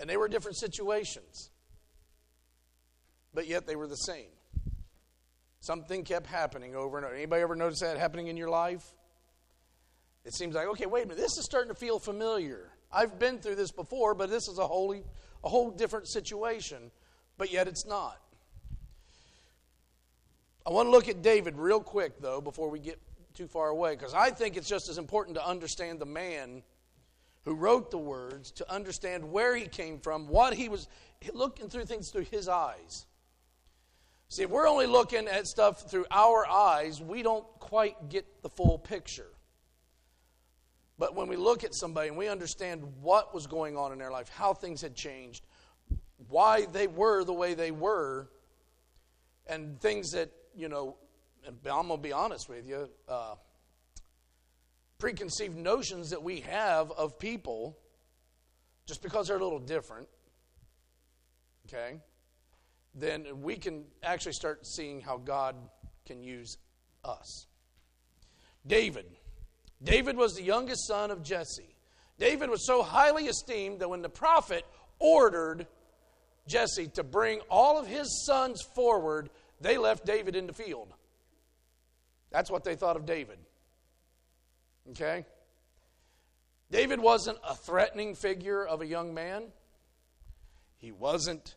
And they were different situations. But yet they were the same. Something kept happening over and over. Anybody ever notice that happening in your life? It seems like, okay, wait a minute, this is starting to feel familiar. I've been through this before, but this is a whole different situation. But yet it's not. I want to look at David real quick, though, before we get too far away, because I think it's just as important to understand the man who wrote the words, to understand where he came from, what he was looking through things through his eyes. See, if we're only looking at stuff through our eyes, we don't quite get the full picture. But when we look at somebody and we understand what was going on in their life, how things had changed, why they were the way they were, and things that, and I'm going to be honest with you, preconceived notions that we have of people, just because they're a little different, okay, then we can actually start seeing how God can use us. David was the youngest son of Jesse. David was so highly esteemed that when the prophet ordered Jesse to bring all of his sons forward, they left David in the field. That's what they thought of David. Okay? David wasn't a threatening figure of a young man. He wasn't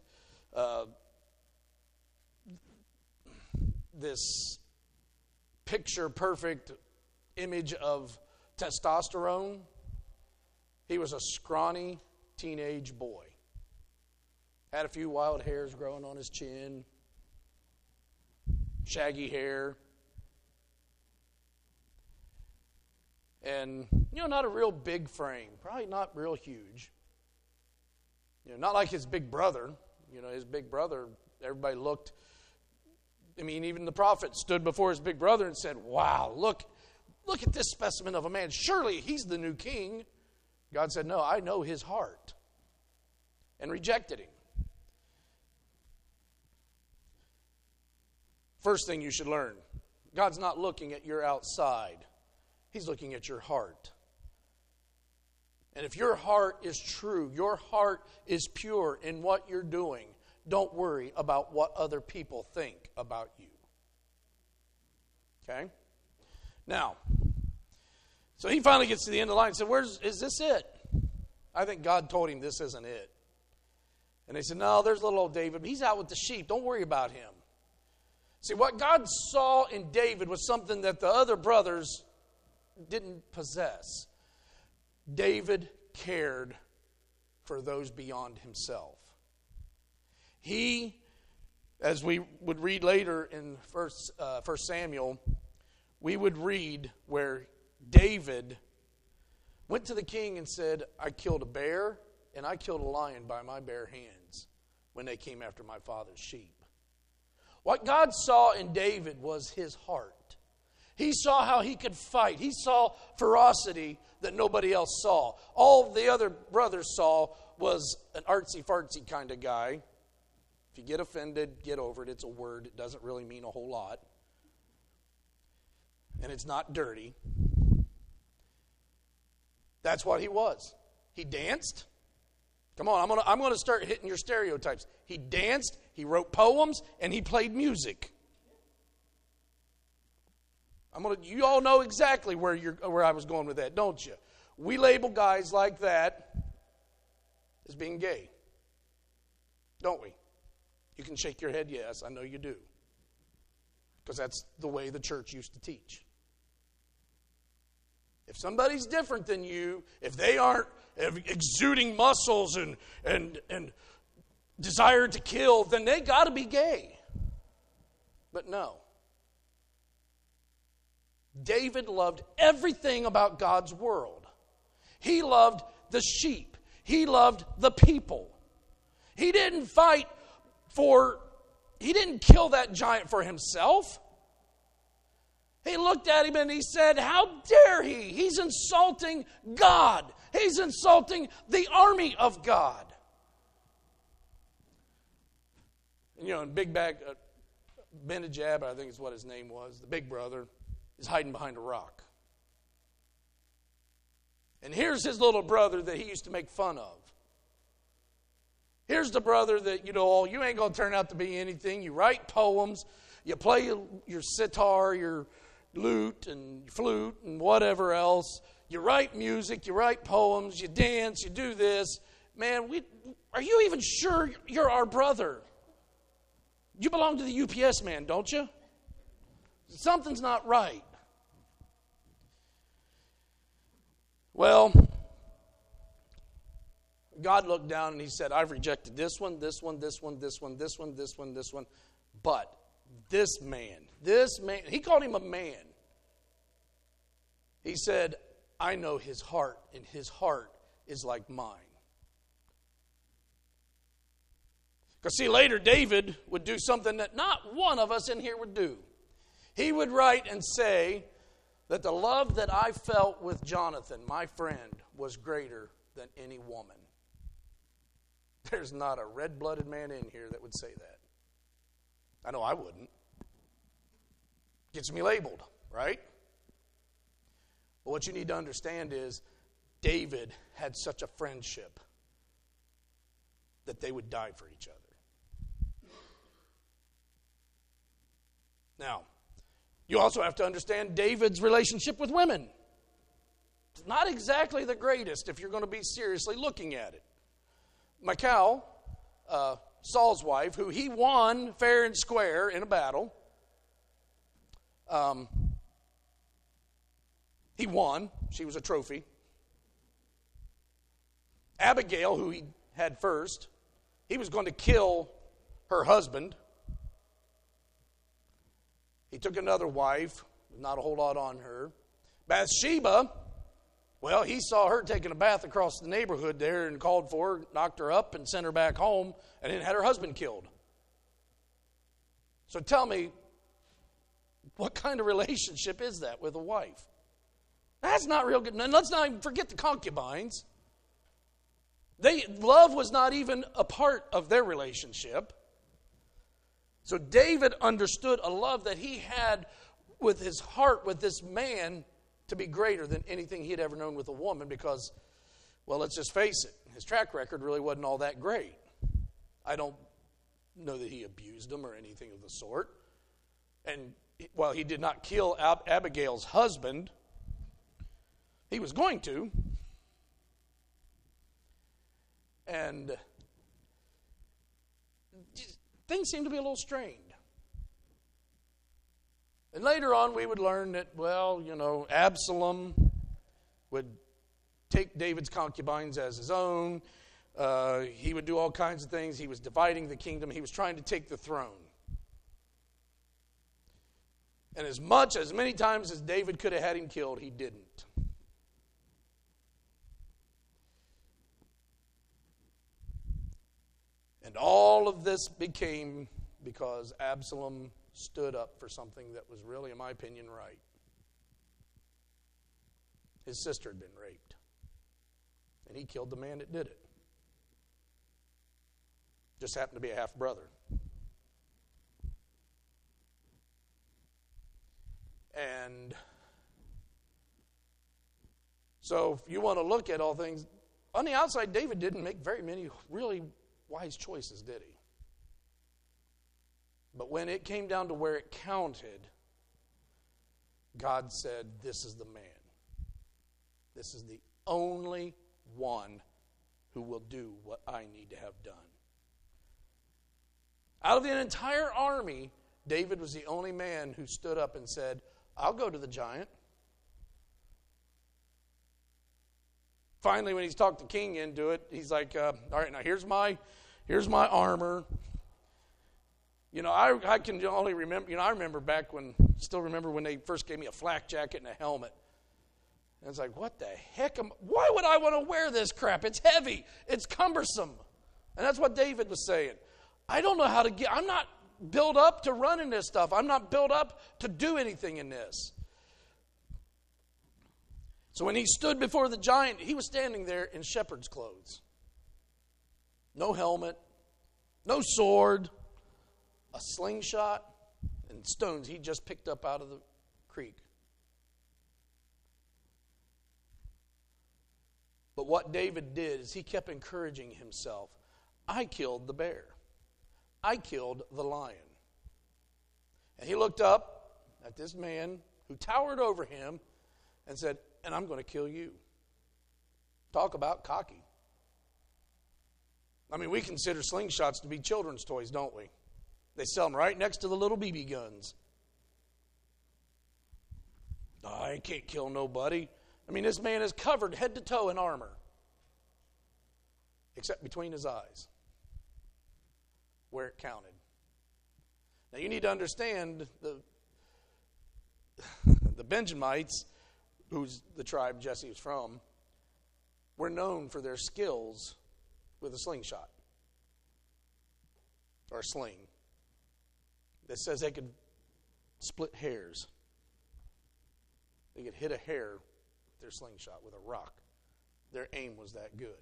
this picture-perfect image of testosterone. He was a scrawny teenage boy. Had a few wild hairs growing on his chin. Shaggy hair. And, not a real big frame. Probably not real huge. Not like his big brother. His big brother, everybody looked. Even the prophet stood before his big brother and said, wow, look at this specimen of a man. Surely he's the new king. God said, no, I know his heart. And rejected him. First thing you should learn, God's not looking at your outside. He's looking at your heart. And if your heart is true, your heart is pure in what you're doing, don't worry about what other people think about you. Okay? Now, so he finally gets to the end of the line and said, is this it? I think God told him this isn't it. And they said, no, there's little old David. He's out with the sheep. Don't worry about him. See, what God saw in David was something that the other brothers didn't possess. David cared for those beyond himself. He, as we would read later in 1 Samuel, we would read where David went to the king and said, I killed a bear and I killed a lion by my bare hands when they came after my father's sheep. What God saw in David was his heart. He saw how he could fight. He saw ferocity that nobody else saw. All the other brothers saw was an artsy-fartsy kind of guy. If you get offended, get over it. It's a word. It doesn't really mean a whole lot. And it's not dirty. That's what he was. He danced. Come on, I'm going to start hitting your stereotypes. He danced, he wrote poems, and he played music. You all know exactly where I was going with that, don't you? We label guys like that as being gay. Don't we? You can shake your head, yes, I know you do. Because that's the way the church used to teach. If somebody's different than you, if they aren't exuding muscles and desire to kill, then they got to be gay. But no. David loved everything about God's world. He loved the sheep. He loved the people. He didn't kill that giant for himself. He looked at him and he said, how dare he? He's insulting God. He's insulting the army of God. And Big Bag, Benajab, I think is what his name was, the big brother, is hiding behind a rock. And here's his little brother that he used to make fun of. here's the brother that, you ain't going to turn out to be anything. You write poems, you play your sitar, your lute and flute and whatever else. You write music, you write poems, you dance, you do this. Man, are you even sure you're our brother? You belong to the UPS man, don't you? Something's not right. Well, God looked down and he said, I've rejected this one, this one, this one, this one, this one, this one, this one. But this man, he called him a man. He said, I know his heart, and his heart is like mine. Because see, later David would do something that not one of us in here would do. He would write and say that the love that I felt with Jonathan, my friend, was greater than any woman. There's not a red-blooded man in here that would say that. I know I wouldn't. Gets me labeled, right? But what you need to understand is David had such a friendship that they would die for each other. Now, you also have to understand David's relationship with women. It's not exactly the greatest if you're going to be seriously looking at it. Michal, Saul's wife, who he won fair and square in a battle, he won. She was a trophy. Abigail, who he had first, he was going to kill her husband. He took another wife, not a whole lot on her. Bathsheba, well, he saw her taking a bath across the neighborhood there and called for her, knocked her up and sent her back home, and then had her husband killed. So tell me, what kind of relationship is that with a wife? That's not real good. And let's not even forget the concubines. Love was not even a part of their relationship. So David understood a love that he had with his heart with this man to be greater than anything he had ever known with a woman because, well, let's just face it, his track record really wasn't all that great. I don't know that he abused them or anything of the sort. And while he did not kill Abigail's husband, he was going to. And things seem to be a little strained. And later on we would learn that, Absalom would take David's concubines as his own. He would do all kinds of things. He was dividing the kingdom. He was trying to take the throne. And as many times as David could have had him killed, he didn't. And all of this became because Absalom stood up for something that was really, in my opinion, right. His sister had been raped. And he killed the man that did it. Just happened to be a half-brother. And so if you want to look at all things, on the outside, David didn't make very many really wise choices, did he? But when it came down to where it counted, God said, this is the man. This is the only one who will do what I need to have done. Out of the entire army, David was the only man who stood up and said, I'll go to the giant. Finally, when he's talked the king into it, he's like, all right, now here's my armor. I can only remember, I remember when they first gave me a flak jacket and a helmet. And it's like, what the heck? Why would I want to wear this crap? It's heavy. It's cumbersome. And that's what David was saying. I don't know how to I'm not built up to run in this stuff. I'm not built up to do anything in this. So when he stood before the giant, he was standing there in shepherd's clothes. No helmet, no sword, a slingshot, and stones he just picked up out of the creek. But what David did is he kept encouraging himself. I killed the bear. I killed the lion. And he looked up at this man who towered over him and said, and I'm going to kill you. Talk about cocky. I mean, we consider slingshots to be children's toys, don't we? They sell them right next to the little BB guns. I can't kill nobody. I mean, this man is covered head to toe in armor, except between his eyes, where it counted. Now, you need to understand the Benjamites, who's the tribe Jesse was from, were known for their skills with a slingshot or a sling. That says they could split hairs. They could hit a hair with their slingshot with a rock. Their aim was that good.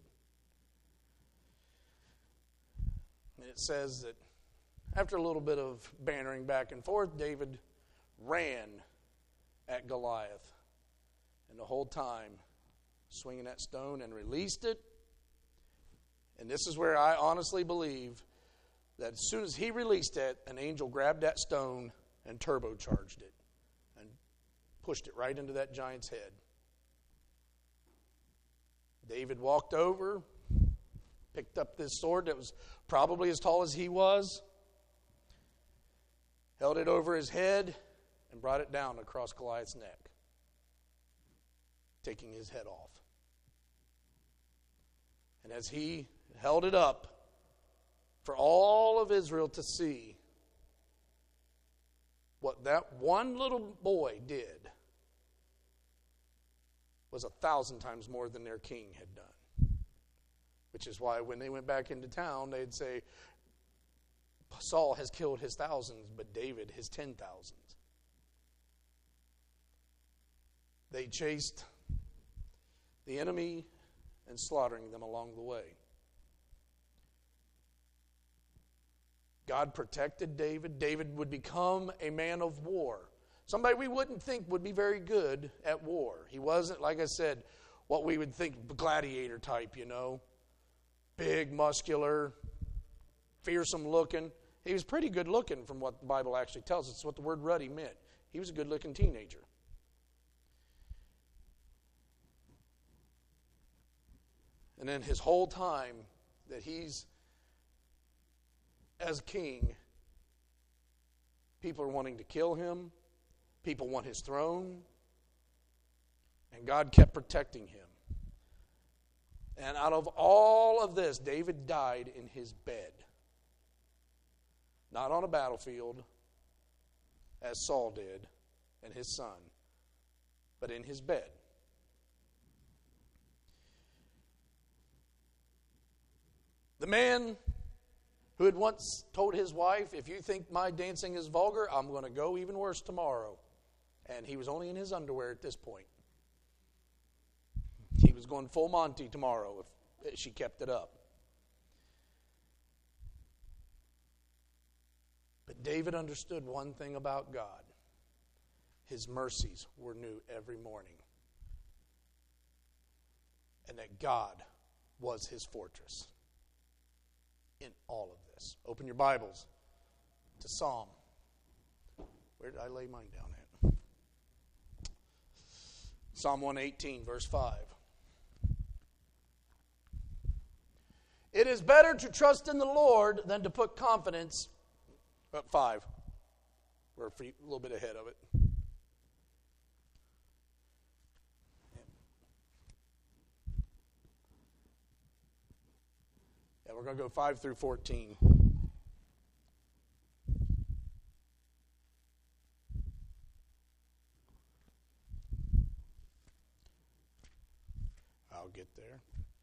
And it says that after a little bit of bantering back and forth, David ran at Goliath. And the whole time, swinging that stone and released it. And this is where I honestly believe that as soon as he released it, an angel grabbed that stone and turbocharged it and pushed it right into that giant's head. David walked over, picked up this sword that was probably as tall as he was, held it over his head, and brought it down across Goliath's neck, taking his head off. And as he held it up for all of Israel to see, what that one little boy did was 1,000 times more than their king had done. Which is why when they went back into town, they'd say, Saul has killed his thousands, but David his 10,000s. They chased the enemy and slaughtering them along the way. God protected David. David would become a man of war. Somebody we wouldn't think would be very good at war. He wasn't, like I said, what we would think gladiator type, you know. Big, muscular, fearsome looking. He was pretty good looking from what the Bible actually tells us. It's what the word ruddy meant. He was a good looking teenager. And then his whole time that he's as king, people are wanting to kill him. People want his throne. And God kept protecting him. And out of all of this, David died in his bed. Not on a battlefield, as Saul did, and his son, but in his bed. The man who had once told his wife, if you think my dancing is vulgar, I'm going to go even worse tomorrow. And he was only in his underwear at this point. He was going full Monty tomorrow if she kept it up. But David understood one thing about God. His mercies were new every morning. And that God was his fortress in all of this. Open your Bibles to Psalm. Where did I lay mine down at? Psalm 118, verse 5. It is better to trust in the Lord than to put confidence. 5. We're a little bit ahead of it. Yeah, we're going to go 5 through 14. I'll get there.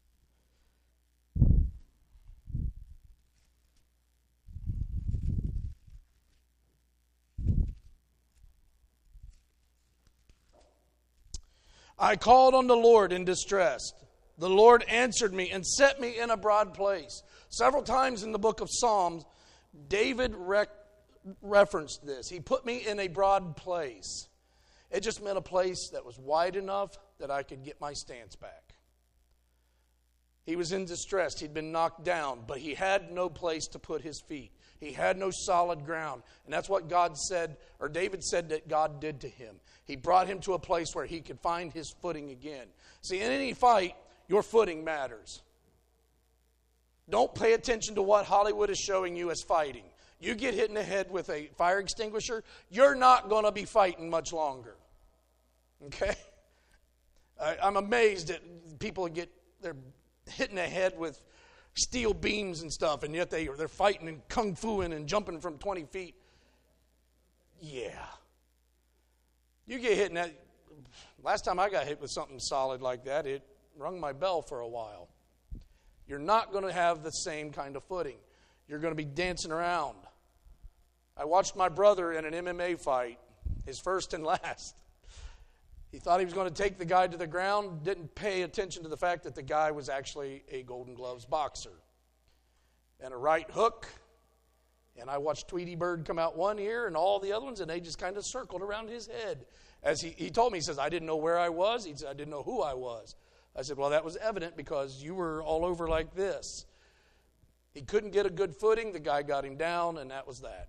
I called on the Lord in distress. The Lord answered me and set me in a broad place. Several times in the book of Psalms, David referenced this. He put me in a broad place. It just meant a place that was wide enough that I could get my stance back. He was in distress. He'd been knocked down, but he had no place to put his feet. He had no solid ground. And that's what God said, or David said that God did to him. He brought him to a place where he could find his footing again. See, in any fight, your footing matters. Don't pay attention to what Hollywood is showing you as fighting. You get hit in the head with a fire extinguisher, you're not going to be fighting much longer. Okay? I'm amazed that people they're hitting the head with steel beams and stuff, and yet they're fighting and kung fuing and jumping from 20 feet. Yeah. You get hit in that. Last time I got hit with something solid like that, it rung my bell for a while. You're not going to have the same kind of footing. You're going to be dancing around. I watched my brother in an MMA fight, his first and last. He thought he was going to take the guy to the ground, didn't pay attention to the fact that the guy was actually a Golden Gloves boxer. And a right hook, and I watched Tweety Bird come out one ear and all the other ones, and they just kind of circled around his head. As he told me, he says, I didn't know where I was. He said, I didn't know who I was. I said, well, that was evident because you were all over like this. He couldn't get a good footing. The guy got him down, and that was that.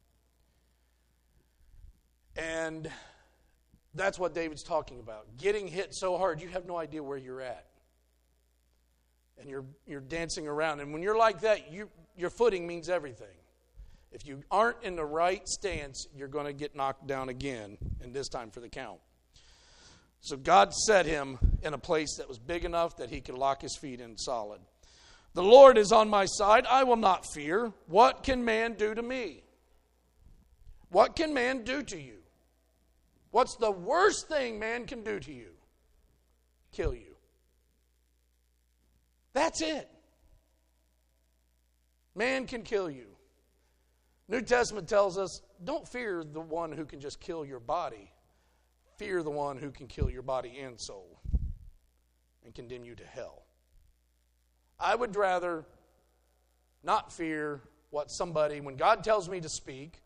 And that's what David's talking about. Getting hit so hard, you have no idea where you're at. And you're dancing around. And when you're like that, your footing means everything. If you aren't in the right stance, you're going to get knocked down again, and this time for the count. So God set him in a place that was big enough that he could lock his feet in solid. The Lord is on my side. I will not fear. What can man do to me? What can man do to you? What's the worst thing man can do to you? Kill you. That's it. Man can kill you. New Testament tells us, don't fear the one who can just kill your body. Fear the one who can kill your body and soul and condemn you to hell. I would rather not fear what somebody, when God tells me to speak,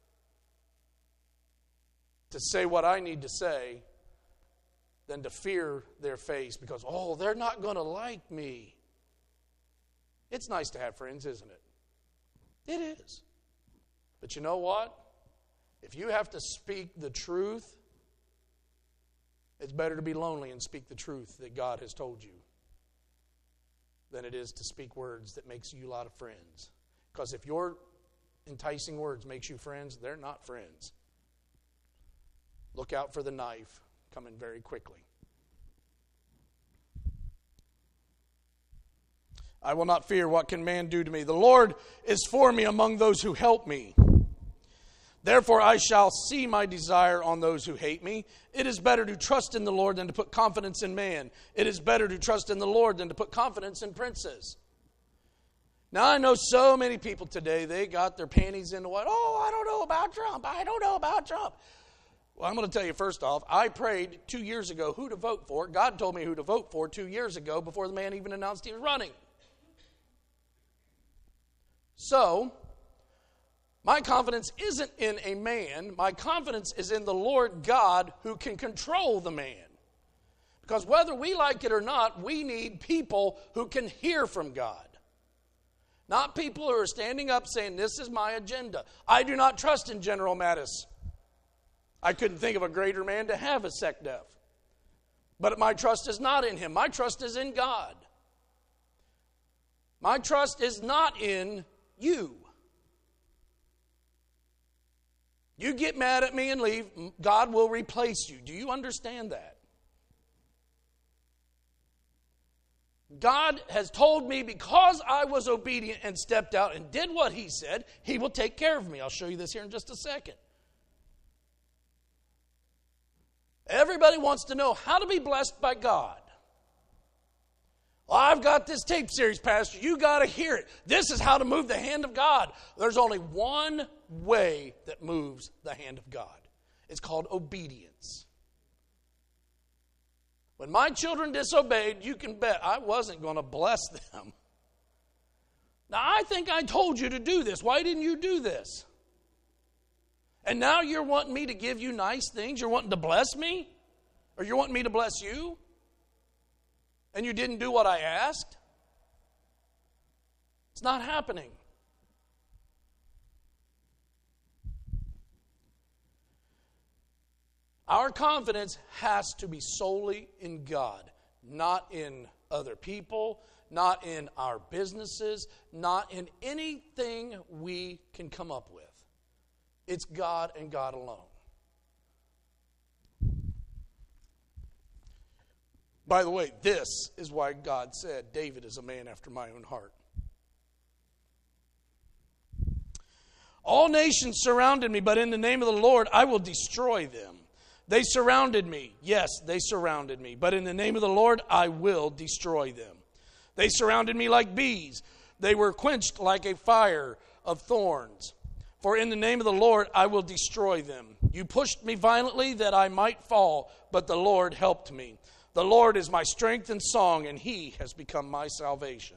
to say what I need to say, than to fear their face because, oh, they're not going to like me. It's nice to have friends, isn't it? It is. But you know what? If you have to speak the truth, it's better to be lonely and speak the truth that God has told you than it is to speak words that makes you a lot of friends. Because if your enticing words makes you friends, they're not friends. Look out for the knife coming very quickly. I will not fear. What can man do to me? The Lord is for me among those who help me. Therefore I shall see my desire on those who hate me. It is better to trust in the Lord than to put confidence in man. It is better to trust in the Lord than to put confidence in princes. Now I know so many people today, they got their panties in the what? Oh, I don't know about Trump. I don't know about Trump. Well, I'm going to tell you first off, I prayed 2 years ago who to vote for. God told me who to vote for 2 years ago before the man even announced he was running. So, my confidence isn't in a man. My confidence is in the Lord God who can control the man. Because whether we like it or not, we need people who can hear from God. Not people who are standing up saying, this is my agenda. I do not trust in General Mattis. I couldn't think of a greater man to have a SecDef. But my trust is not in him. My trust is in God. My trust is not in you. You get mad at me and leave, God will replace you. Do you understand that? God has told me because I was obedient and stepped out and did what he said, he will take care of me. I'll show you this here in just a second. Everybody wants to know how to be blessed by God. Well, I've got this tape series, Pastor. You got to hear it. This is how to move the hand of God. There's only one way that moves the hand of God. It's called obedience. When my children disobeyed, you can bet I wasn't going to bless them. Now, I think I told you to do this. Why didn't you do this? And now you're wanting me to give you nice things? You're wanting to bless me? Or you're wanting me to bless you? And you didn't do what I asked? It's not happening. Our confidence has to be solely in God, not in other people, not in our businesses, not in anything we can come up with. It's God and God alone. By the way, this is why God said, David is a man after my own heart. All nations surrounded me, but in the name of the Lord I will destroy them. They surrounded me. Yes, they surrounded me. But in the name of the Lord, I will destroy them. They surrounded me like bees. They were quenched like a fire of thorns. For in the name of the Lord, I will destroy them. You pushed me violently that I might fall, but the Lord helped me. The Lord is my strength and song, and He has become my salvation.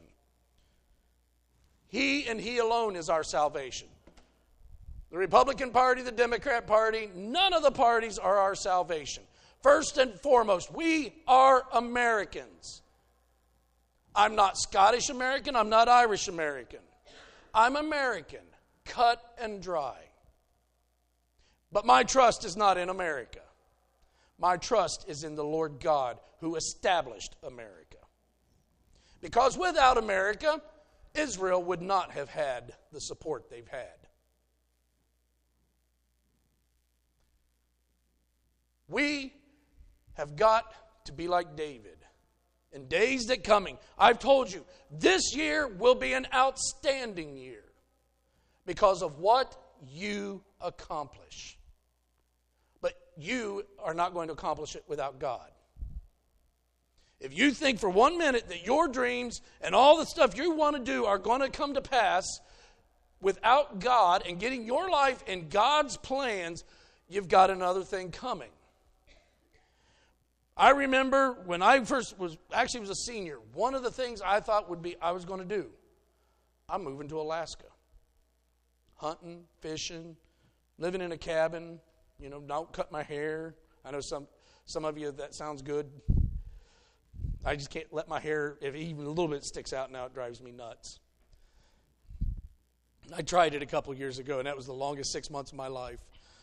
He and He alone is our salvation. The Republican Party, the Democrat Party, none of the parties are our salvation. First and foremost, we are Americans. I'm not Scottish American. I'm not Irish American. I'm American, cut and dry. But my trust is not in America. My trust is in the Lord God who established America. Because without America, Israel would not have had the support they've had. We have got to be like David. In days that coming, I've told you, this year will be an outstanding year because of what you accomplish. But you are not going to accomplish it without God. If you think for 1 minute that your dreams and all the stuff you want to do are going to come to pass without God and getting your life in God's plans, you've got another thing coming. I remember when I first was a senior, one of the things I thought I was going to do, I'm moving to Alaska. Hunting, fishing, living in a cabin, don't cut my hair. I know some of you, that sounds good. I just can't let my hair, if even a little bit sticks out now, it drives me nuts. I tried it a couple years ago, and that was the longest 6 months of my life.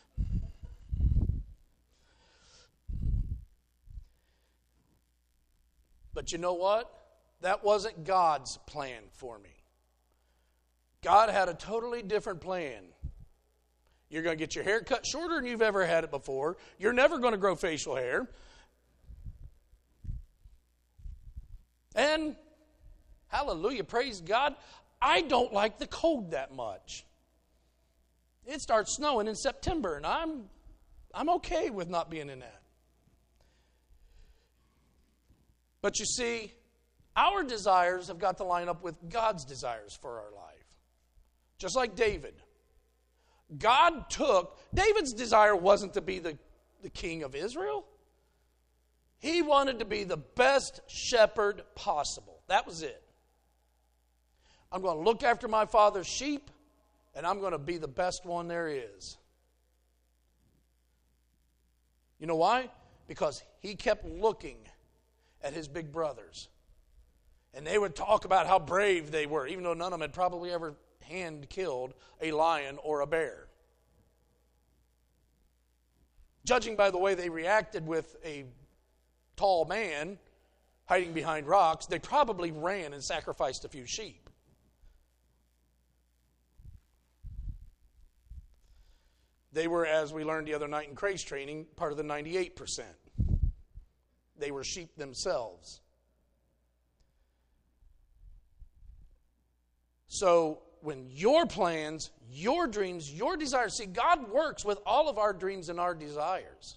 But you know what? That wasn't God's plan for me. God had a totally different plan. You're going to get your hair cut shorter than you've ever had it before. You're never going to grow facial hair. And, hallelujah, praise God, I don't like the cold that much. It starts snowing in September, and I'm okay with not being in that. But you see, our desires have got to line up with God's desires for our life. Just like David. David's desire wasn't to be the king of Israel. He wanted to be the best shepherd possible. That was it. I'm going to look after my father's sheep, and I'm going to be the best one there is. You know why? Because he kept looking at his big brothers. And they would talk about how brave they were, even though none of them had probably ever hand-killed a lion or a bear. Judging by the way they reacted with a tall man hiding behind rocks, they probably ran and sacrificed a few sheep. They were, as we learned the other night in Craig's training, part of the 98%. They were sheep themselves. So when your plans, your dreams, your desires, see, God works with all of our dreams and our desires.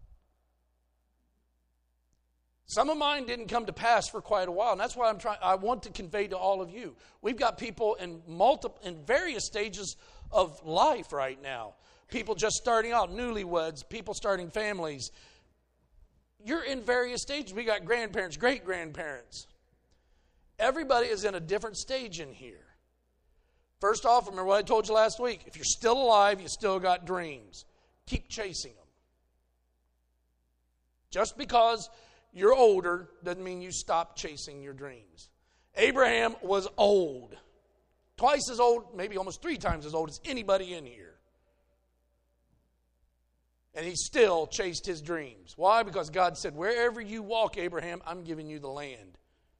Some of mine didn't come to pass for quite a while, and that's why I want to convey to all of you. We've got people in various stages of life right now. People just starting out, newlyweds, people starting families. You're in various stages. We got grandparents, great-grandparents. Everybody is in a different stage in here. First off, remember what I told you last week. If you're still alive, you still got dreams. Keep chasing them. Just because you're older doesn't mean you stop chasing your dreams. Abraham was old twice as old, maybe almost 3 times as old as anybody in here. And he still chased his dreams. Why? Because God said, wherever you walk, Abraham, I'm giving you the land.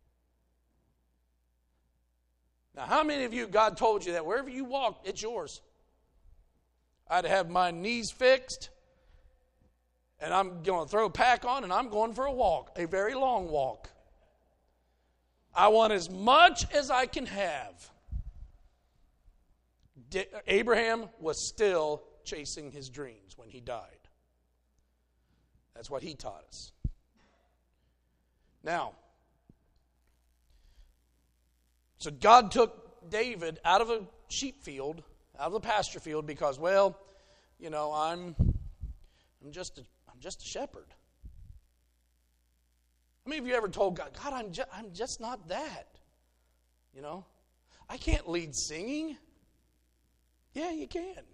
Now, how many of you, God told you that wherever you walk, it's yours? I'd have my knees fixed, and I'm going to throw a pack on, and I'm going for a walk, a very long walk. I want as much as I can have. Abraham was still chasing his dreams when he died. That's what he taught us. Now, so God took David out of a sheep field, out of the pasture field, because, well, you know, I'm just a shepherd. How many of you ever told God, I'm just not that? You know, I can't lead singing. Yeah, you can.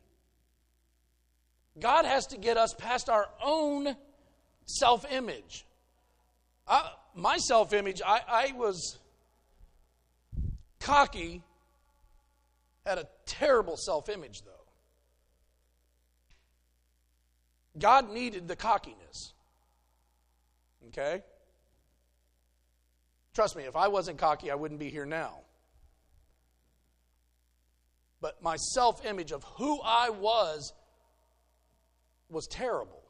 God has to get us past our own self-image. My self-image, I was cocky, had a terrible self-image, though. God needed the cockiness. Okay? Trust me, if I wasn't cocky, I wouldn't be here now. But my self-image of who I was terrible.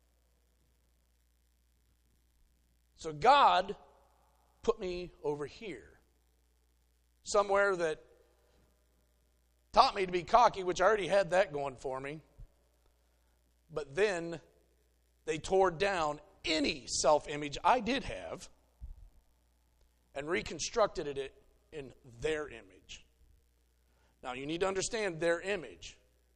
So God put me over here. Somewhere that taught me to be cocky, which I already had that going for me. But then they tore down any self-image I did have and reconstructed it in their image. Now, you need to understand their image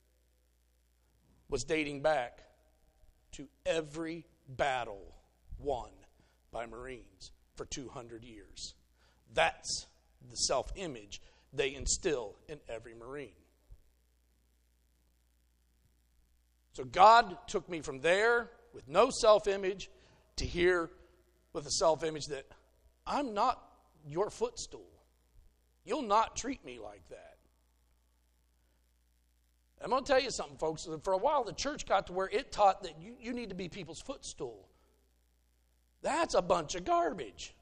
was dating back to every battle won by Marines for 200 years. That's the self-image they instill in every Marine. So God took me from there with no self-image to here with a self-image that I'm not your footstool. You'll not treat me like that. I'm going to tell you something, folks. For a while, the church got to where it taught that you need to be people's footstool. That's a bunch of garbage.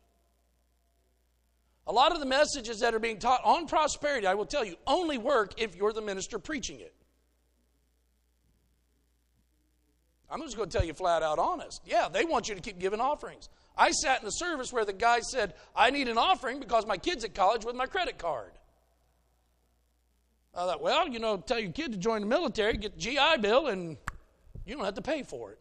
A lot of the messages that are being taught on prosperity, I will tell you, only work if you're the minister preaching it. I'm just going to tell you flat out honest. Yeah, they want you to keep giving offerings. I sat in a service where the guy said, I need an offering because my kid's at college with my credit card. I thought, well, you know, tell your kid to join the military, get the GI Bill, and you don't have to pay for it.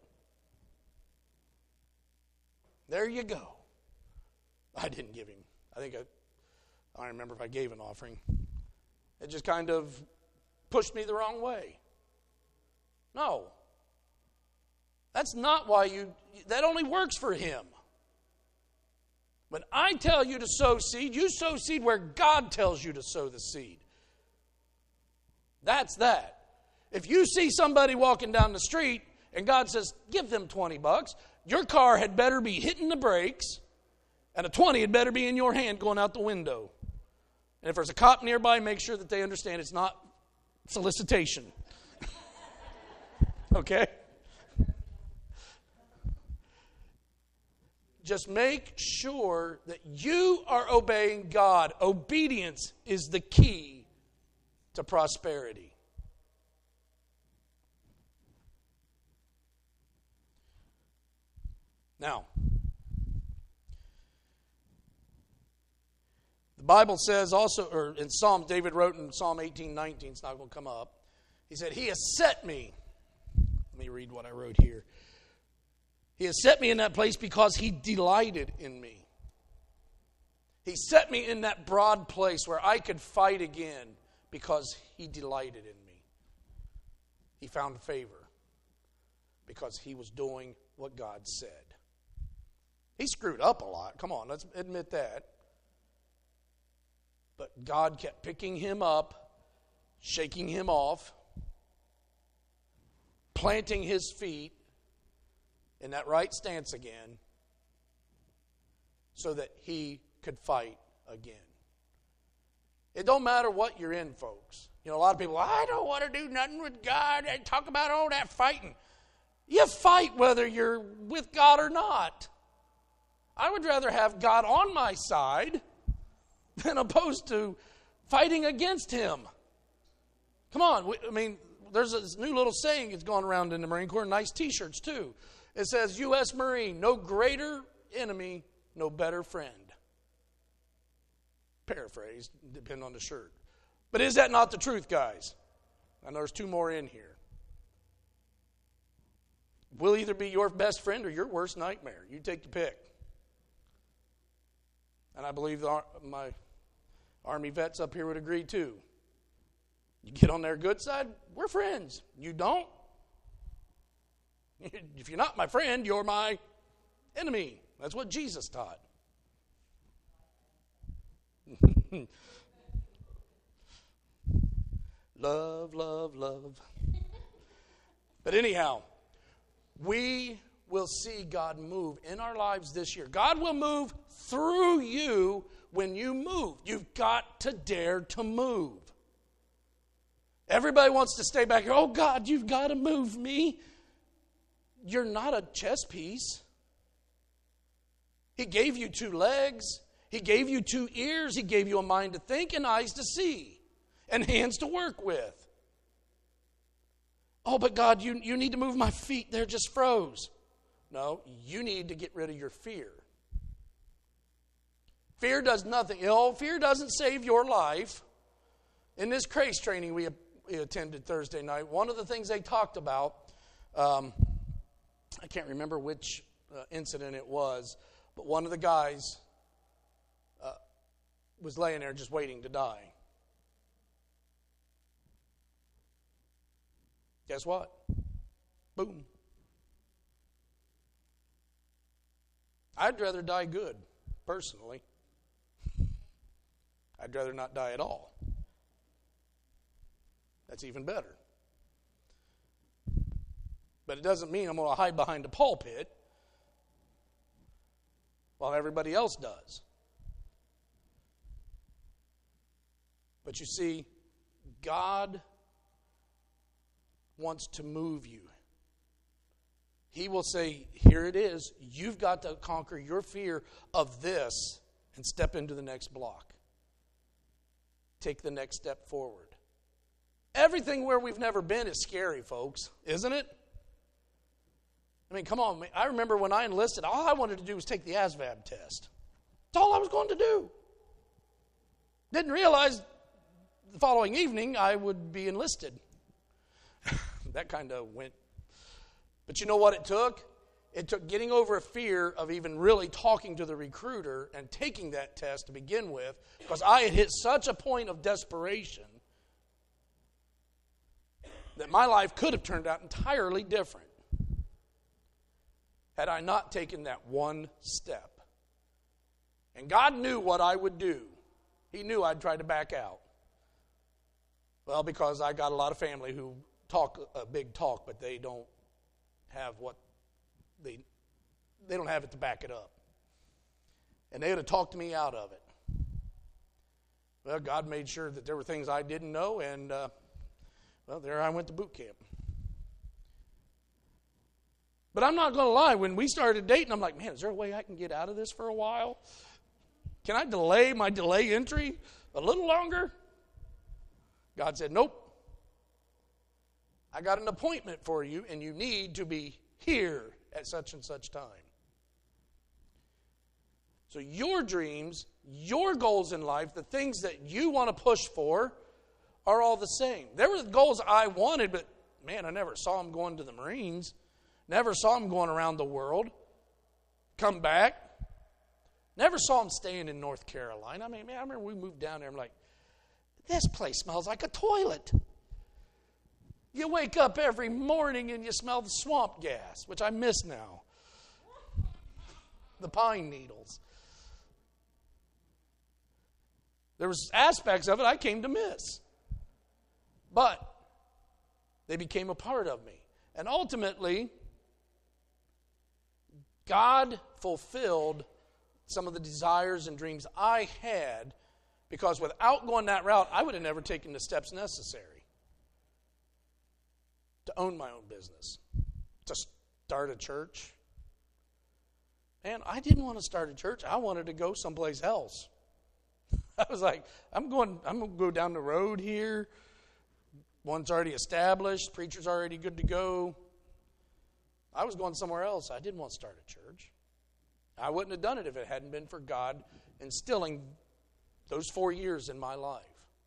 There you go. I didn't give him. I don't remember if I gave an offering. It just kind of pushed me the wrong way. No. That's not why that only works for him. When I tell you to sow seed, you sow seed where God tells you to sow the seed. That's that. If you see somebody walking down the street and God says, give them $20, your car had better be hitting the brakes and a 20 had better be in your hand going out the window. And if there's a cop nearby, make sure that they understand it's not solicitation. Okay? Just make sure that you are obeying God. Obedience is the key to prosperity. Now, the Bible says also, or in Psalm, David wrote in Psalm 18:19, it's not going to come up. He said, He has set me. Let me read what I wrote here. He has set me in that place because He delighted in me. He set me in that broad place where I could fight again because He delighted in me. He found favor because He was doing what God said. He screwed up a lot. Come on, let's admit that. But God kept picking him up, shaking him off, planting his feet in that right stance again so that he could fight again. It don't matter what you're in, folks. You know, a lot of people, I don't want to do nothing with God. And talk about all that fighting. You fight whether you're with God or not. I would rather have God on my side than opposed to fighting against Him. Come on. I mean, there's this new little saying that's going around in the Marine Corps, nice T-shirts too. It says, U.S. Marine, no greater enemy, no better friend. Paraphrased, depending on the shirt. But is that not the truth, guys? I know there's two more in here. We'll either be your best friend or your worst nightmare. You take the pick. And I believe my Army vets up here would agree too. You get on their good side, we're friends. You don't? If you're not my friend, you're my enemy. That's what Jesus taught. Love, love, love. But anyhow, we will see God move in our lives this year. God will move through you when you move. You've got to dare to move. Everybody wants to stay back here. Oh, God, you've got to move me. You're not a chess piece. He gave you two legs. He gave you two ears. He gave you a mind to think and eyes to see and hands to work with. Oh, but God, you need to move my feet. They're just froze. No, you need to get rid of your fear. Fear does nothing. Fear doesn't save your life. In this CRACE training we attended Thursday night, one of the things they talked about, I can't remember which incident it was, but one of the guys was laying there just waiting to die. Guess what? Boom. I'd rather die good, personally. I'd rather not die at all. That's even better. But it doesn't mean I'm going to hide behind a pulpit while everybody else does. But you see, God wants to move you. He will say, here it is. You've got to conquer your fear of this and step into the next block. Take the next step forward. Everything where we've never been is scary, folks, isn't it? I mean, come on. I remember when I enlisted, all I wanted to do was take the ASVAB test. That's all I was going to do. Didn't realize the following evening I would be enlisted. That kind of went. But you know what it took? It took getting over a fear of even really talking to the recruiter and taking that test to begin with, because I had hit such a point of desperation that my life could have turned out entirely different had I not taken that one step. And God knew what I would do. He knew I'd try to back out. Well, because I got a lot of family who talk a big talk, but they don't have what they don't have it to back it up. And they would have talked me out of it. Well, God made sure that there were things I didn't know, and there I went to boot camp. But I'm not going to lie, when we started dating, I'm like, man, is there a way I can get out of this for a while? Can I delay my delay entry a little longer? God said, nope. I got an appointment for you, and you need to be here at such and such time. So your dreams, your goals in life, the things that you want to push for are all the same. There were goals I wanted, but man, I never saw them going to the Marines. Never saw them going around the world. Come back. Never saw them staying in North Carolina. I mean, man, I remember we moved down there. I'm like, this place smells like a toilet. You wake up every morning and you smell the swamp gas, which I miss now. The pine needles. There was aspects of it I came to miss. But they became a part of me. And ultimately, God fulfilled some of the desires and dreams I had Because without going that route, I would have never taken the steps necessary to own my own business, to start a church. And I didn't want to start a church. I wanted to go someplace else. I was like, I'm going to go down the road here. One's already established. Preacher's already good to go. I was going somewhere else. I didn't want to start a church. I wouldn't have done it if it hadn't been for God instilling those 4 years in my life.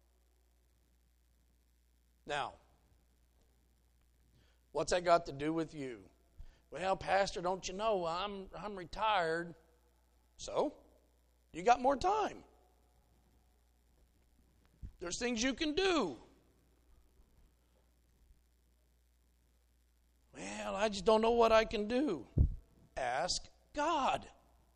Now, what's that got to do with you? Well, Pastor, don't you know, I'm retired. So, you got more time. There's things you can do. Well, I just don't know what I can do. Ask God.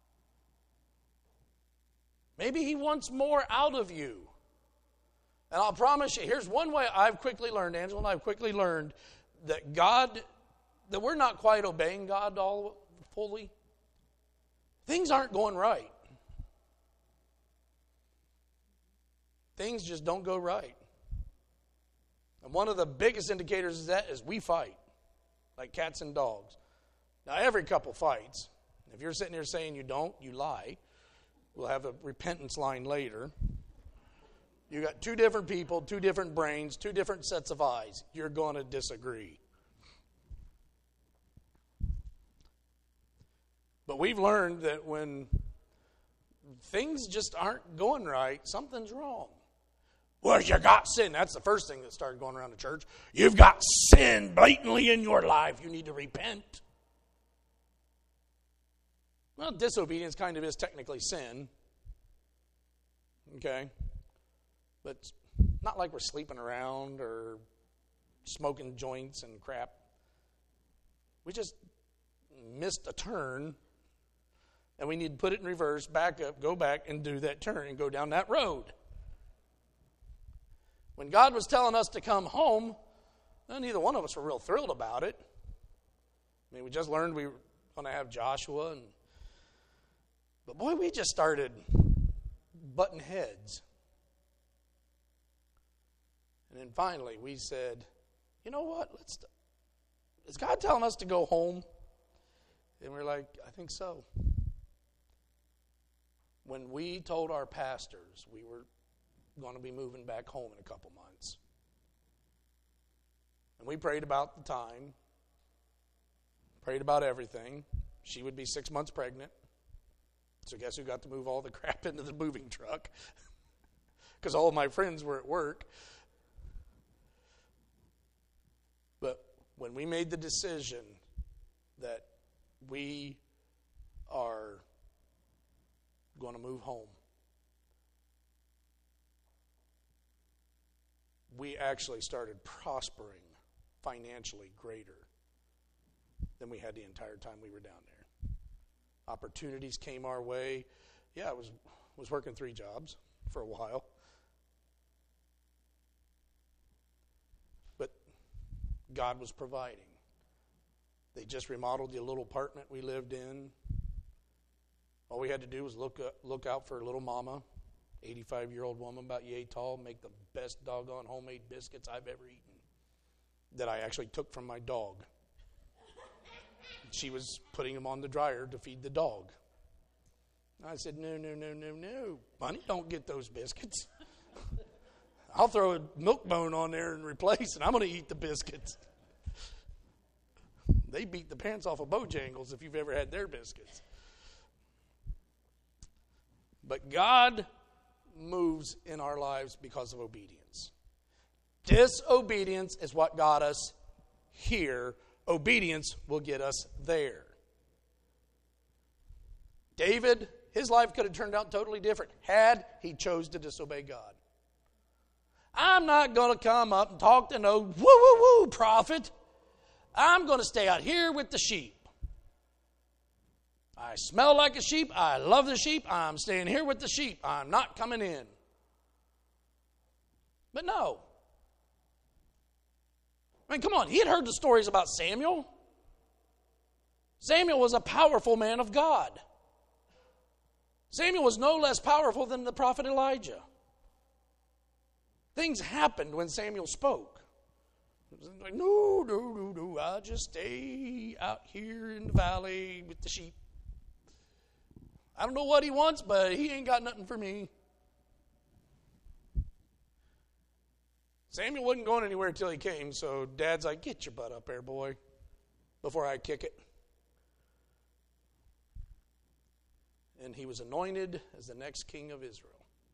Maybe He wants more out of you. And I'll promise you, here's one way I've quickly learned, Angela and I have quickly learned, that we're not quite obeying God all fully. Things aren't going right. Things just don't go right. And one of the biggest indicators of that is we fight, like cats and dogs. Now, every couple fights. If you're sitting here saying you don't, you lie. We'll have a repentance line later. You got two different people, two different brains, two different sets of eyes. You're going to disagree. But we've learned that when things just aren't going right, something's wrong. Well, you got sin. That's the first thing that started going around the church. You've got sin blatantly in your life. You need to repent. Well, disobedience kind of is technically sin. Okay? But it's not like we're sleeping around or smoking joints and crap. We just missed a turn, and we need to put it in reverse, back up, go back, and do that turn and go down that road. When God was telling us to come home, well, neither one of us were real thrilled about it. I mean, we just learned we were going to have Joshua, but boy, we just started butting heads. And then finally we said, you know what, is God telling us to go home? And we're like, I think so. When we told our pastors we were going to be moving back home in a couple months, and we prayed about the time, prayed about everything. She would be 6 months pregnant. So guess who got to move all the crap into the moving truck? Because all of my friends were at work. But when we made the decision that we are going to move home, we actually started prospering financially greater than we had the entire time we were down there. Opportunities came our way. Yeah, I was working 3 jobs for a while. But God was providing. They just remodeled the little apartment we lived in. All we had to do was look out for little mama, 85-year-old woman about yay tall, make the best doggone homemade biscuits I've ever eaten that I actually took from my dog. She was putting them on the dryer to feed the dog. I said, no. Honey, don't get those biscuits. I'll throw a milk bone on there and replace it. I'm going to eat the biscuits. They beat the pants off of Bojangles if you've ever had their biscuits. But God moves in our lives because of obedience. Disobedience is what got us here. Obedience will get us there. David, his life could have turned out totally different had he chose to disobey God. I'm not going to come up and talk to no woo prophet. I'm going to stay out here with the sheep. I smell like a sheep. I love the sheep. I'm staying here with the sheep. I'm not coming in. But no. I mean, come on. He had heard the stories about Samuel. Samuel was a powerful man of God. Samuel was no less powerful than the prophet Elijah. Things happened when Samuel spoke. It was like, no, I'll just stay out here in the valley with the sheep. I don't know what he wants, but he ain't got nothing for me. Samuel wasn't going anywhere until he came, so Dad's like, get your butt up there, boy, before I kick it. And he was anointed as the next king of Israel.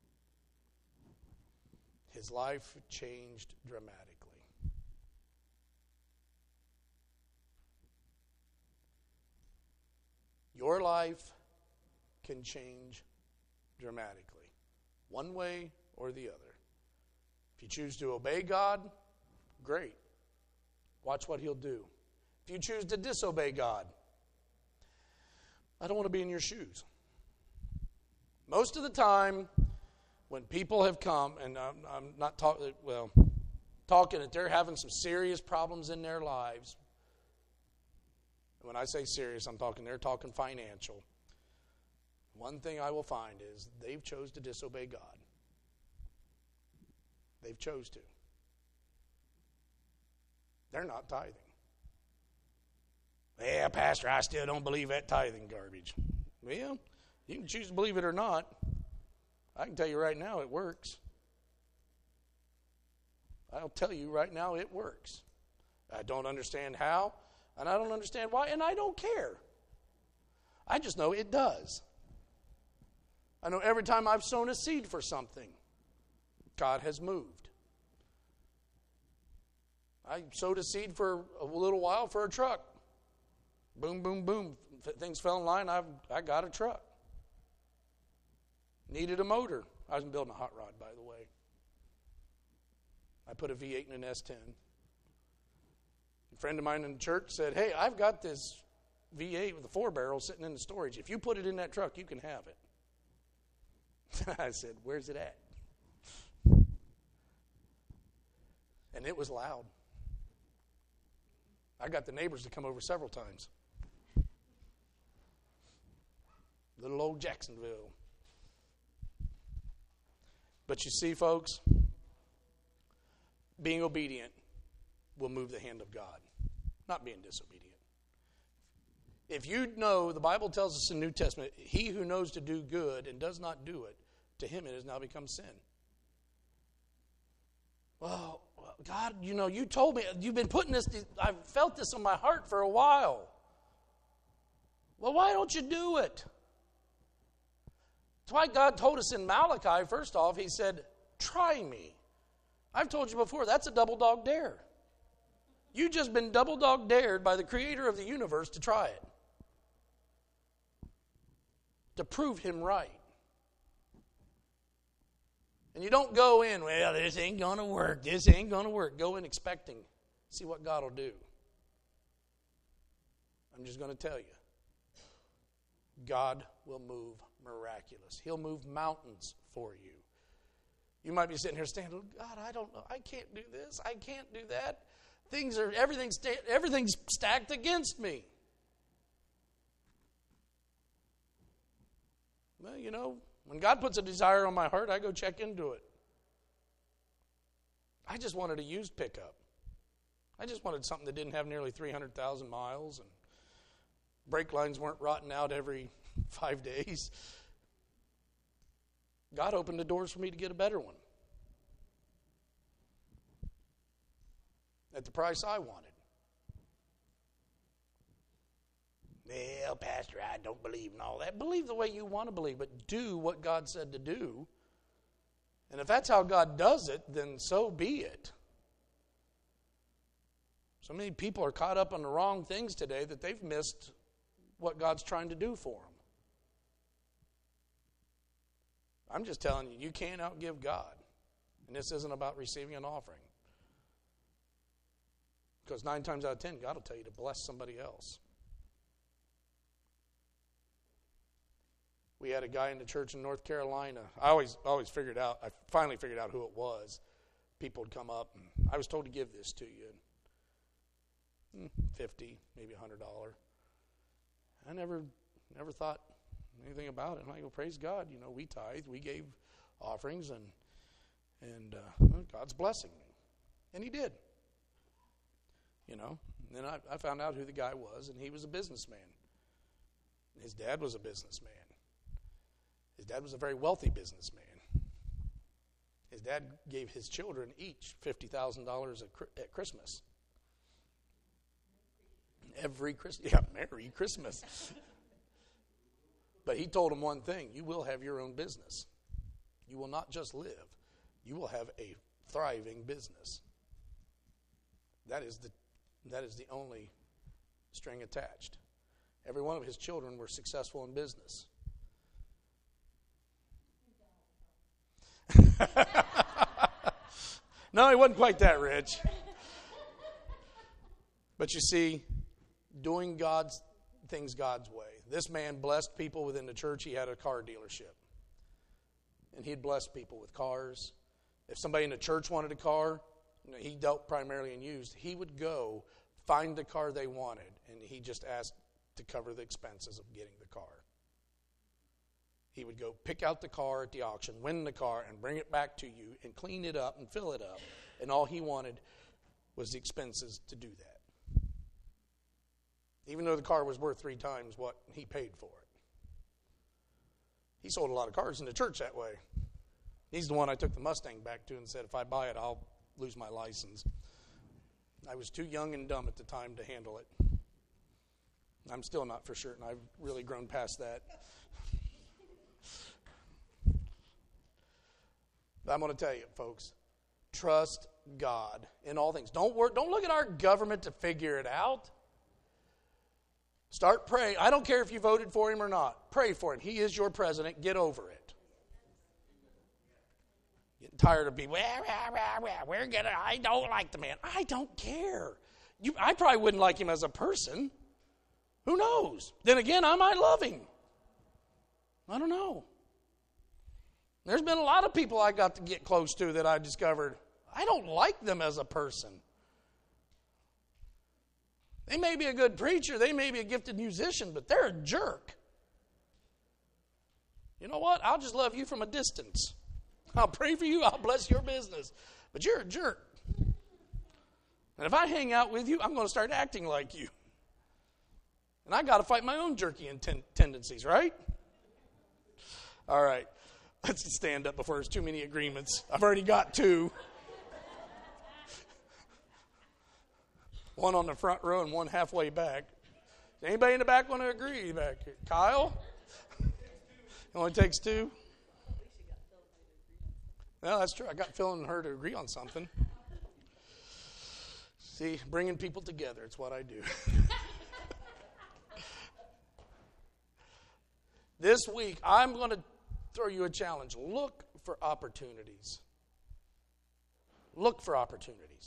His life changed dramatically. Your life can change dramatically, one way or the other. If you choose to obey God, great. Watch what He'll do. If you choose to disobey God, I don't want to be in your shoes. Most of the time, when people have come, and I'm not talking that they're having some serious problems in their lives. When I say serious, they're talking financial. One thing I will find is they've chose to disobey God. They've chose to. They're not tithing. Yeah, Pastor, I still don't believe that tithing garbage. Well, you can choose to believe it or not. I can tell you right now it works. I'll tell you right now it works. I don't understand how, and I don't understand why, and I don't care. I just know it does. I know every time I've sown a seed for something, God has moved. I sowed a seed for a little while for a truck. Boom, boom, boom. Things fell in line. I got a truck. Needed a motor. I was building a hot rod, by the way. I put a V8 in an S10. A friend of mine in the church said, hey, I've got this V8 with a 4-barrel sitting in the storage. If you put it in that truck, you can have it. I said, where's it at? And it was loud. I got the neighbors to come over several times. Little old Jacksonville. But you see, folks, being obedient will move the hand of God, not being disobedient. If you know, the Bible tells us in the New Testament, he who knows to do good and does not do it, to him it has now become sin. Well, God, you told me, you've been putting this, I've felt this in my heart for a while. Well, why don't you do it? That's why God told us in Malachi, first off, He said, try me. I've told you before, that's a double dog dare. You've just been double dog dared by the Creator of the universe to try it. To prove Him right. And you don't go in, well, this ain't going to work. This ain't going to work. Go in expecting. See what God will do. I'm just going to tell you. God will move miraculous. He'll move mountains for you. You might be sitting here saying, oh, God, I don't know. I can't do this. I can't do that. Everything's stacked against me. Well, when God puts a desire on my heart, I go check into it. I just wanted a used pickup. I just wanted something that didn't have nearly 300,000 miles and brake lines weren't rotting out every 5 days. God opened the doors for me to get a better one. At the price I wanted. Well, Pastor, I don't believe in all that. Believe the way you want to believe, but do what God said to do. And if that's how God does it, then so be it. So many people are caught up on the wrong things today that they've missed what God's trying to do for them. I'm just telling you, you can't outgive God. And this isn't about receiving an offering. Because 9 times out of 10, God will tell you to bless somebody else. We had a guy in the church in North Carolina. I finally figured out who it was. People would come up, and I was told to give this to you. $50, maybe $100. I never thought anything about it. And I go, praise God, we tithe, we gave offerings, And God's blessing me. And he did. You know, and then I found out who the guy was, and he was a businessman. His dad was a businessman. His dad was a very wealthy businessman. His dad gave his children each $50,000 at Christmas. Every Christmas. Yeah, Merry Christmas. But he told them one thing: you will have your own business. You will not just live. You will have a thriving business. That is the only string attached. Every one of his children were successful in business. No, he wasn't quite that rich. But you see, doing God's things God's way. This man blessed people within the church. He had a car dealership. And he'd bless people with cars. If somebody in the church wanted a car, he dealt primarily in used. He would go find the car they wanted, and he just asked to cover the expenses of getting the car. He would go pick out the car at the auction, win the car, and bring it back to you and clean it up and fill it up. And all he wanted was the expenses to do that. Even though the car was worth 3 times what he paid for it. He sold a lot of cars in the church that way. He's the one I took the Mustang back to and said, if I buy it, I'll lose my license. I was too young and dumb at the time to handle it. I'm still not for certain. I've really grown past that. But I'm going to tell you, folks, trust God in all things. Don't look at our government to figure it out. Start praying. I don't care if you voted for him or not. Pray for him. He is your president. Get over it. Getting tired of people. I don't like the man. I don't care. I probably wouldn't like him as a person. Who knows? Then again, I might love him. I don't know. There's been a lot of people I got to get close to that I discovered I don't like them as a person. They may be a good preacher, they may be a gifted musician, but they're a jerk. You know what? I'll just love you from a distance. I'll pray for you, I'll bless your business. But you're a jerk. And if I hang out with you, I'm going to start acting like you. And I got to fight my own jerky tendencies, right? All right. Let's stand up before there's too many agreements. I've already got 2. One on the front row and one halfway back. Does anybody in the back want to agree back here? Kyle? It only takes 2? No, that's true. I got Phil and her to agree on something. See, bringing people together, it's what I do. This week, I'm going to throw you a challenge. Look for opportunities. Look for opportunities.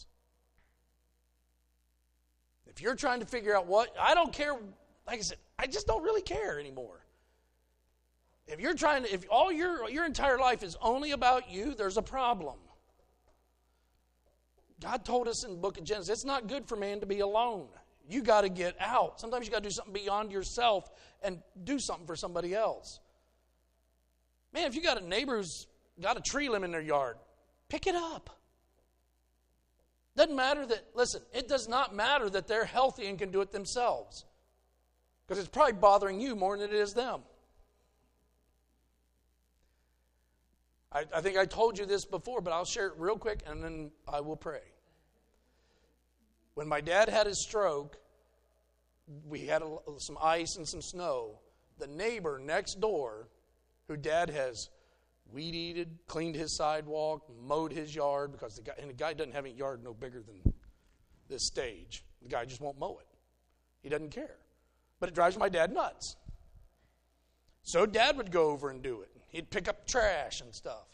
If you're trying to figure out I don't care, like I said, I just don't really care anymore. If all your entire life is only about you, there's a problem. God told us in the book of Genesis, it's not good for man to be alone. You got to get out. Sometimes you got to do something beyond yourself and do something for somebody else. Man, if you got a neighbor who's got a tree limb in their yard, pick it up. Doesn't matter it does not matter that they're healthy and can do it themselves. Because it's probably bothering you more than it is them. I think I told you this before, but I'll share it real quick and then I will pray. When my dad had his stroke, we had some ice and some snow. The neighbor next door, who Dad has weed-eated, cleaned his sidewalk, mowed his yard, because the guy doesn't have any yard no bigger than this stage. The guy just won't mow it. He doesn't care. But it drives my dad nuts. So Dad would go over and do it. He'd pick up trash and stuff.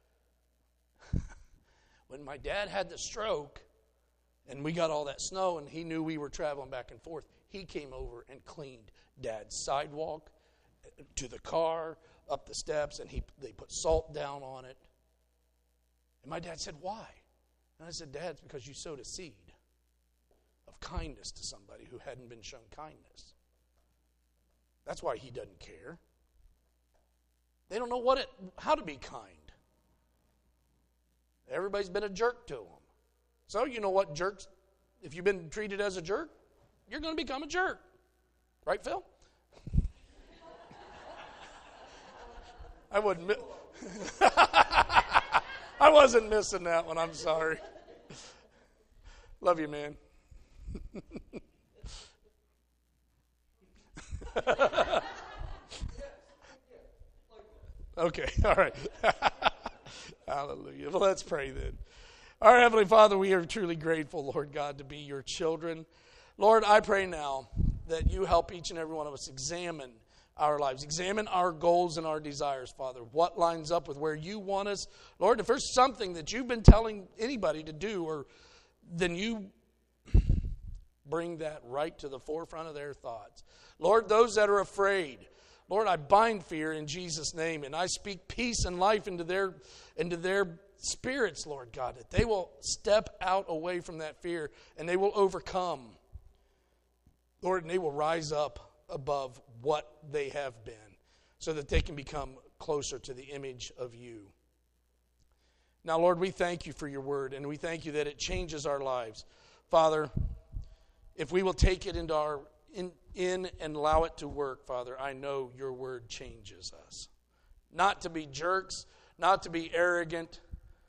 When my dad had the stroke, and we got all that snow, and he knew we were traveling back and forth, he came over and cleaned Dad's sidewalk to the car, up the steps, and they put salt down on it. And my dad said, why? And I said, Dad, it's because you sowed a seed of kindness to somebody who hadn't been shown kindness. That's why he doesn't care. They don't know how to be kind. Everybody's been a jerk to them. So you know what jerks, if you've been treated as a jerk, you're going to become a jerk. Right, Phil? I wasn't missing that one. I'm sorry. Love you, man. Okay, all right. Hallelujah. Well, let's pray then. Our Heavenly Father, we are truly grateful, Lord God, to be your children. Lord, I pray now that you help each and every one of us examine our lives, examine our goals and our desires, Father. What lines up with where you want us? Lord, if there's something that you've been telling anybody to do, then you bring that right to the forefront of their thoughts. Lord, those that are afraid, Lord, I bind fear in Jesus' name, and I speak peace and life into their spirits, Lord God, that they will step out away from that fear, and they will overcome, Lord, and they will rise up above what they have been, so that they can become closer to the image of you. Now, Lord, we thank you for your word, and we thank you that it changes our lives. Father, if we will take it into our in and allow it to work, Father, I know your word changes us. Not to be jerks, not to be arrogant,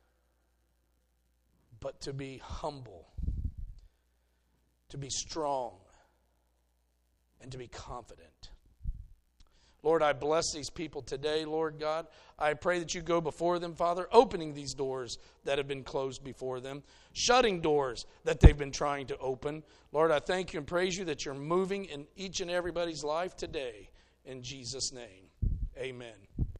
but to be humble, to be strong, and to be confident. Lord, I bless these people today, Lord God. I pray that you go before them, Father, opening these doors that have been closed before them, shutting doors that they've been trying to open. Lord, I thank you and praise you that you're moving in each and everybody's life today. In Jesus' name, amen.